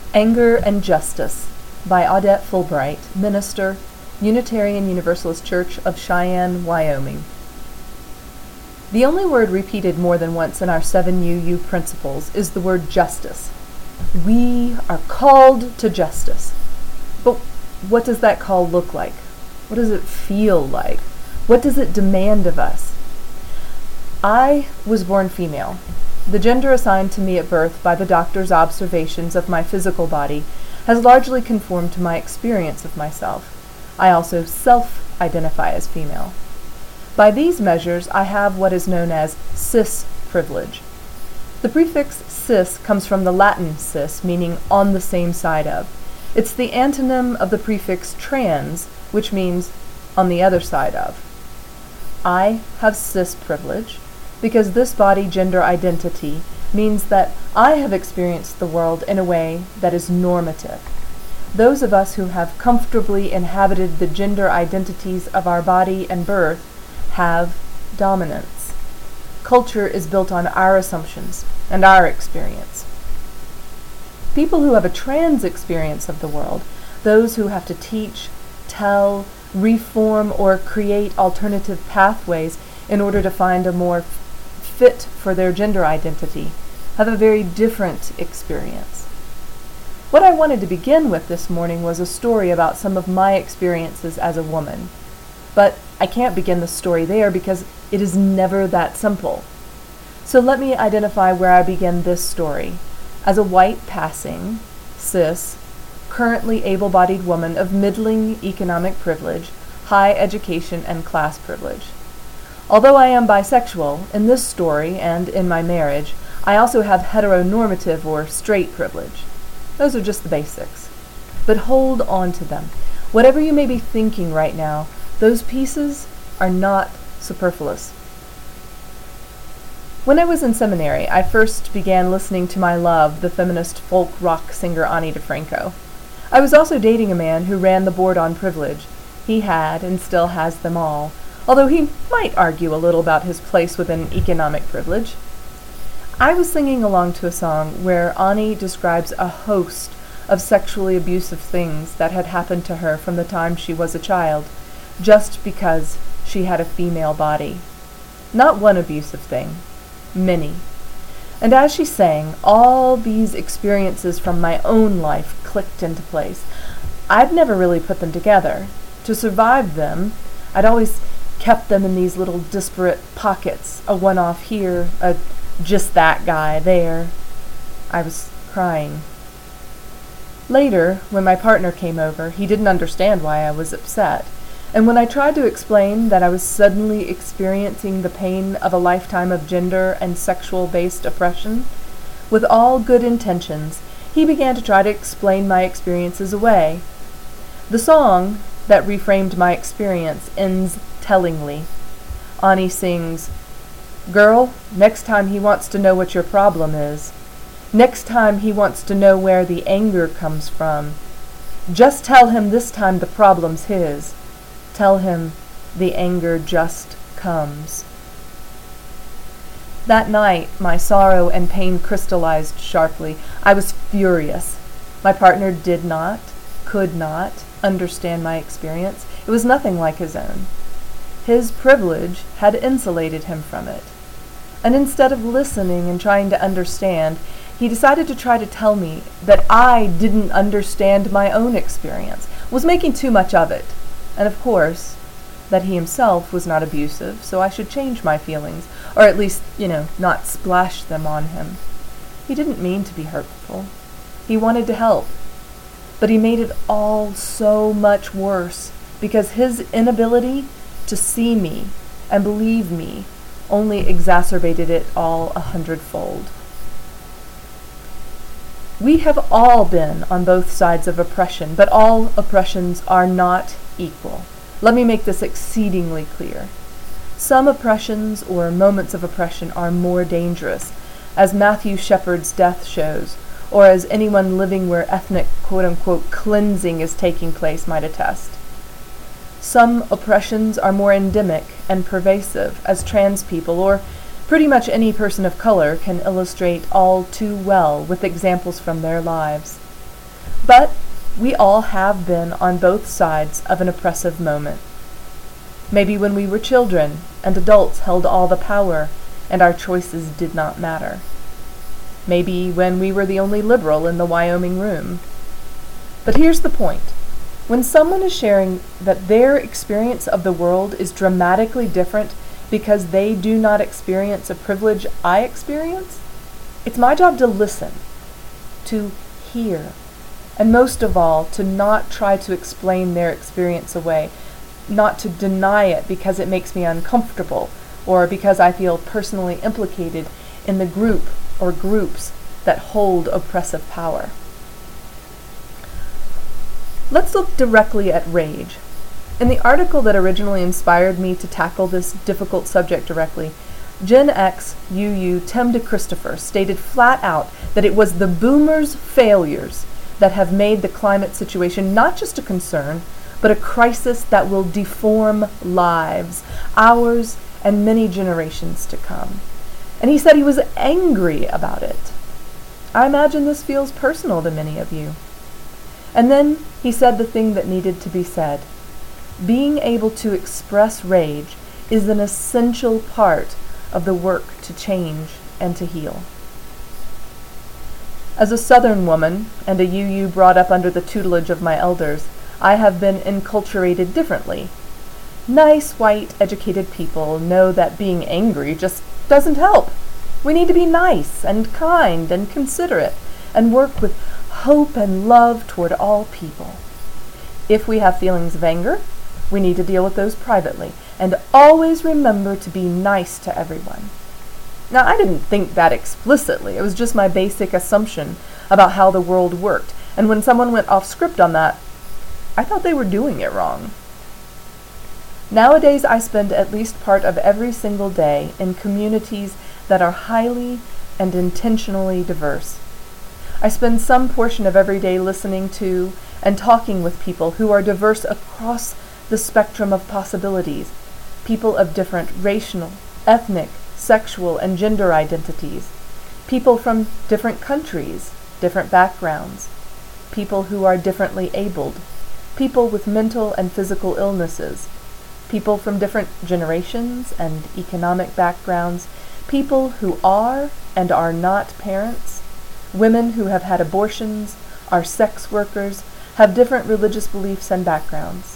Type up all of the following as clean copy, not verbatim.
Anger and Justice by Audette Fulbright, Minister, Unitarian Universalist Church of Cheyenne, Wyoming. The only word repeated more than once in our 7UU principles is the word justice. We are called to justice. But what does that call look like? What does it feel like? What does it demand of us? I was born female. The gender assigned to me at birth by the doctor's observations of my physical body has largely conformed to my experience of myself. I also self-identify as female. By these measures, I have what is known as cis privilege. The prefix cis comes from the Latin cis, meaning on the same side of. It's the antonym of the prefix trans, which means on the other side of. I have cis privilege because this body gender identity means that I have experienced the world in a way that is normative. Those of us who have comfortably inhabited the gender identities of our body and birth have dominance. Culture is built on our assumptions and our experience. People who have a trans experience of the world, those who have to teach, tell, reform, or create alternative pathways in order to find a more fit for their gender identity, have a very different experience. What I wanted to begin with this morning was a story about some of my experiences as a woman. But I can't begin the story there because it is never that simple. So let me identify where I begin this story, as a white passing, cis, currently able-bodied woman of middling economic privilege, high education, and class privilege. Although I am bisexual, in this story and in my marriage, I also have heteronormative or straight privilege. Those are just the basics. But hold on to them. Whatever you may be thinking right now, those pieces are not superfluous. When I was in seminary, I first began listening to my love, the feminist folk rock singer Ani DiFranco. I was also dating a man who ran the board on privilege. He had and still has them all, although he might argue a little about his place within economic privilege. I was singing along to a song where Ani describes a host of sexually abusive things that had happened to her from the time she was a child, just because she had a female body. Not one abusive thing, many. And as she sang, all these experiences from my own life clicked into place. I'd never really put them together. To survive them, I'd always kept them in these little disparate pockets, a one-off here, a just that guy there. I was crying. Later, when my partner came over, he didn't understand why I was upset. And when I tried to explain that I was suddenly experiencing the pain of a lifetime of gender and sexual-based oppression, with all good intentions, he began to try to explain my experiences away. The song that reframed my experience ends tellingly. Ani sings, "Girl, next time he wants to know what your problem is. Next time he wants to know where the anger comes from. Just tell him this time the problem's his. Tell him the anger just comes." That night, my sorrow and pain crystallized sharply. I was furious. My partner did not, could not, understand my experience. It was nothing like his own. His privilege had insulated him from it. And instead of listening and trying to understand, he decided to try to tell me that I didn't understand my own experience, was making too much of it. And of course, that he himself was not abusive, so I should change my feelings, or at least, not splash them on him. He didn't mean to be hurtful. He wanted to help. But he made it all so much worse, because his inability to see me and believe me only exacerbated it all 100-fold. We have all been on both sides of oppression, but all oppressions are not equal. Let me make this exceedingly clear. Some oppressions or moments of oppression are more dangerous, as Matthew Shepard's death shows, or as anyone living where ethnic quote-unquote cleansing is taking place might attest. Some oppressions are more endemic and pervasive, as trans people, or pretty much any person of color, can illustrate all too well with examples from their lives. But we all have been on both sides of an oppressive moment. Maybe when we were children and adults held all the power and our choices did not matter. Maybe when we were the only liberal in the Wyoming room. But here's the point. When someone is sharing that their experience of the world is dramatically different because they do not experience a privilege I experience, it's my job to listen, to hear, and most of all, to not try to explain their experience away, not to deny it because it makes me uncomfortable or because I feel personally implicated in the group or groups that hold oppressive power. Let's look directly at rage. In the article that originally inspired me to tackle this difficult subject directly, Gen X UU Tim DeChristopher stated flat out that it was the boomers' failures that have made the climate situation not just a concern, but a crisis that will deform lives, ours and many generations to come. And he said he was angry about it. I imagine this feels personal to many of you. And then he said the thing that needed to be said. Being able to express rage is an essential part of the work to change and to heal. As a Southern woman and a UU brought up under the tutelage of my elders, I have been enculturated differently. Nice, white, educated people know that being angry just doesn't help. We need to be nice and kind and considerate and work with hope and love toward all people. If we have feelings of anger, we need to deal with those privately and always remember to be nice to everyone. Now, I didn't think that explicitly. It was just my basic assumption about how the world worked. And when someone went off script on that, I thought they were doing it wrong. Nowadays, I spend at least part of every single day in communities that are highly and intentionally diverse. I spend some portion of every day listening to and talking with people who are diverse across the spectrum of possibilities, people of different racial, ethnic, sexual, and gender identities, people from different countries, different backgrounds, people who are differently abled, people with mental and physical illnesses, people from different generations and economic backgrounds, people who are and are not parents, women who have had abortions, are sex workers, have different religious beliefs and backgrounds.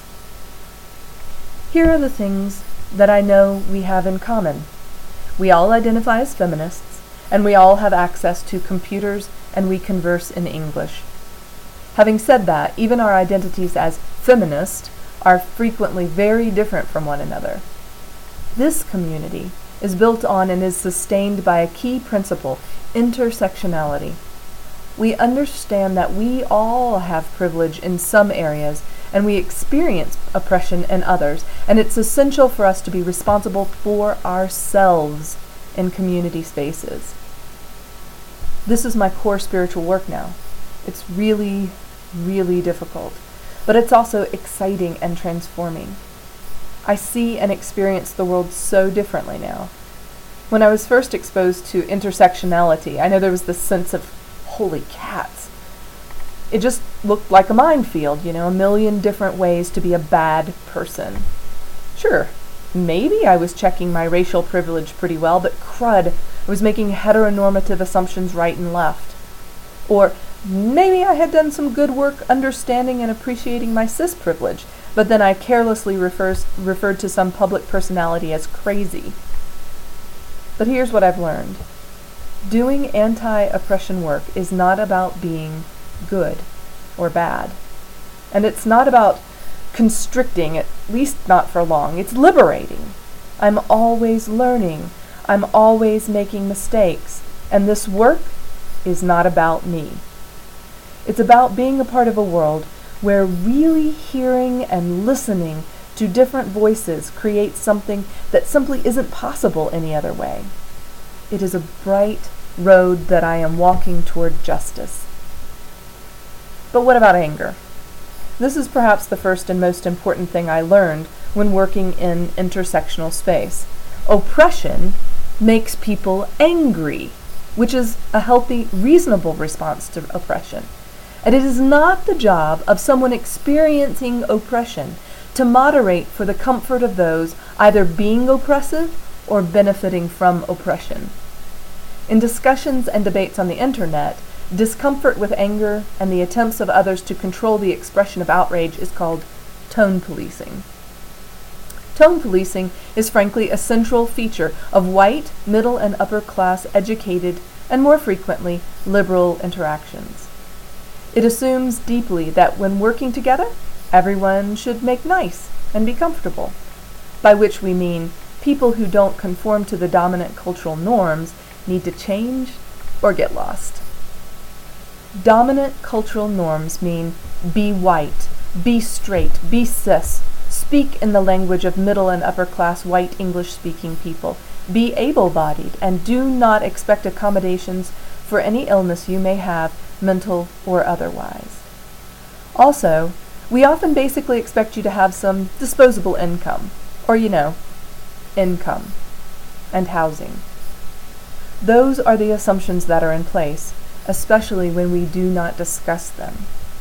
Here are the things that I know we have in common. We all identify as feminists, and we all have access to computers, and we converse in English. Having said that, even our identities as feminist are frequently very different from one another. This community is built on and is sustained by a key principle, intersectionality. We understand that we all have privilege in some areas and we experience oppression in others, and it's essential for us to be responsible for ourselves in community spaces. This is my core spiritual work now. It's really, really difficult, but it's also exciting and transforming. I see and experience the world so differently now. When I was first exposed to intersectionality, I know there was this sense of, holy cats. It just looked like a minefield, a million different ways to be a bad person. Sure, maybe I was checking my racial privilege pretty well, but crud, I was making heteronormative assumptions right and left. Or maybe I had done some good work understanding and appreciating my cis privilege, but then I carelessly referred to some public personality as crazy. But here's what I've learned. Doing anti-oppression work is not about being good or bad. And it's not about constricting, at least not for long. It's liberating. I'm always learning. I'm always making mistakes. And this work is not about me. It's about being a part of a world where really hearing and listening to different voices creates something that simply isn't possible any other way. It is a bright road that I am walking toward justice. But what about anger? This is perhaps the first and most important thing I learned when working in intersectional space. Oppression makes people angry, which is a healthy, reasonable response to oppression. and it is not the job of someone experiencing oppression to moderate for the comfort of those either being oppressive or benefiting from oppression. In discussions and debates on the internet, discomfort with anger and the attempts of others to control the expression of outrage is called tone policing. Tone policing is frankly a central feature of white, middle, and upper class educated, and more frequently, liberal interactions. It assumes deeply that when working together, everyone should make nice and be comfortable, by which we mean people who don't conform to the dominant cultural norms need to change or get lost. Dominant cultural norms mean be white, be straight, be cis, speak in the language of middle and upper class white English-speaking people, be able-bodied, and do not expect accommodations for any illness you may have, mental or otherwise. Also, we often basically expect you to have some disposable income, or income, and housing. Those are the assumptions that are in place, especially when we do not discuss them.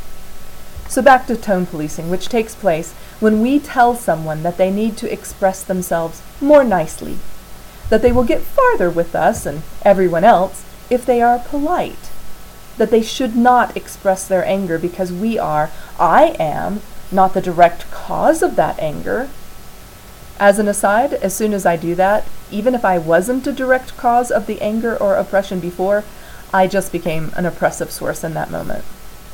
So back to tone policing, which takes place when we tell someone that they need to express themselves more nicely, that they will get farther with us and everyone else if they are polite, that they should not express their anger because I am, not the direct cause of that anger. As an aside, as soon as I do that, even if I wasn't a direct cause of the anger or oppression before, I just became an oppressive source in that moment.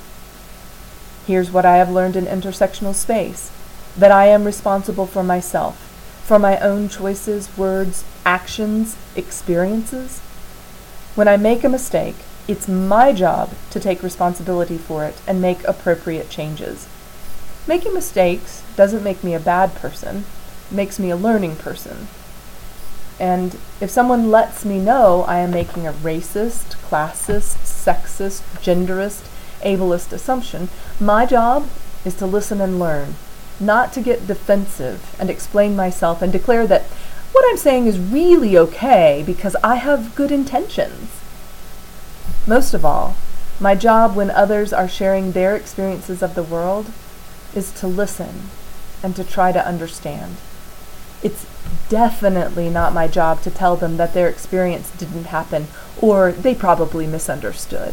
Here's what I have learned in intersectional space, that I am responsible for myself, for my own choices, words, actions, experiences. When I make a mistake, it's my job to take responsibility for it and make appropriate changes. Making mistakes doesn't make me a bad person, it makes me a learning person. And if someone lets me know I am making a racist, classist, sexist, genderist, ableist assumption, my job is to listen and learn, not to get defensive and explain myself and declare that what I'm saying is really okay because I have good intentions. Most of all, my job when others are sharing their experiences of the world is to listen and to try to understand. It's definitely not my job to tell them that their experience didn't happen or they probably misunderstood.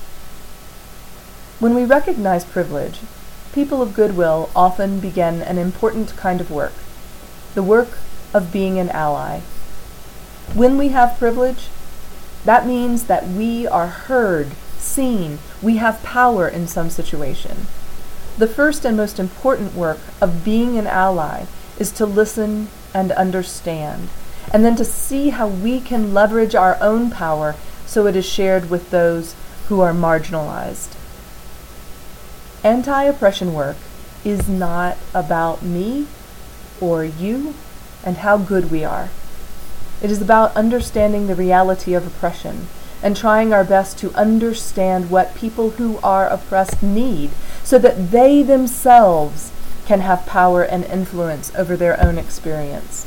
When we recognize privilege, people of goodwill often begin an important kind of work, the work of being an ally. When we have privilege, that means that we are heard, seen, we have power in some situation. The first and most important work of being an ally is to listen and understand, and then to see how we can leverage our own power so it is shared with those who are marginalized. Anti-oppression work is not about me or you and how good we are. It is about understanding the reality of oppression and trying our best to understand what people who are oppressed need so that they themselves can have power and influence over their own experience.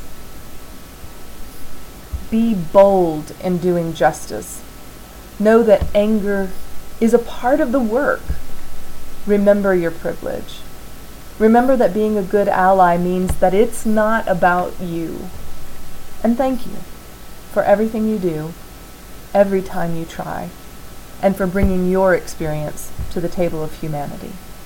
Be bold in doing justice. Know that anger is a part of the work. Remember your privilege. Remember that being a good ally means that it's not about you. And thank you for everything you do, every time you try, and for bringing your experience to the table of humanity.